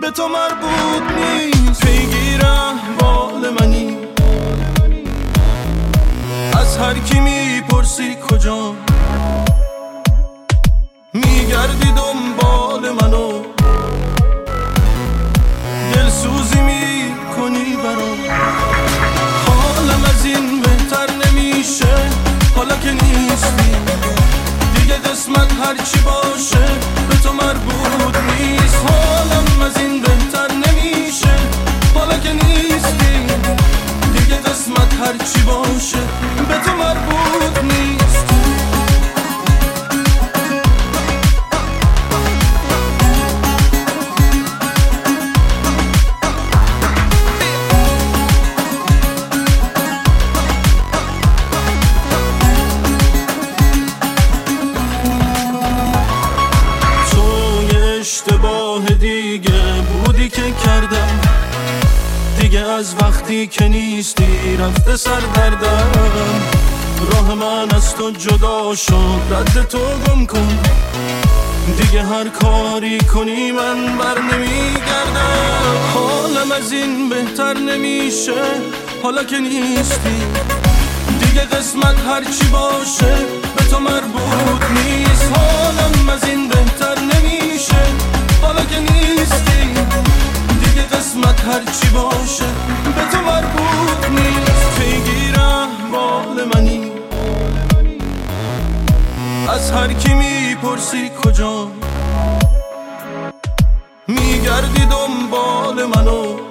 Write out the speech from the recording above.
به تو مربوط نیست. پیگیر احوال منی، از هر کی میپرسی کجا، میگردی دنبال منو، دلسوزی میکنی برام. حالم از این بهتر نمیشه حالا که نیستی دیگه، قسمت هرچی باشه به تو مربوط نیست. حالم از این بهتر نمیشه حالا که نیستی دیگه، قسمت هرچی باشه به تو مربوط نیست. اشتباه دیگه بودی که کردم دیگه، از وقتی که نیستی رفته سر دردم. راه من از تو جدا شد، رد تو گم کن دیگه، هر کاری کنی من بر نمیگردم. حالم از این بهتر نمیشه حالا که نیستی دیگه، قسمت هرچی باشه به تو مربوط نیست. حالم از این بهتر نمیشه حالا که نیستی دیگه، قسمت هرچی باشه به تو مربوط نیست. پیگیر احوال منی، از هر کی میپرسی کجا، میگردی دنبال منو،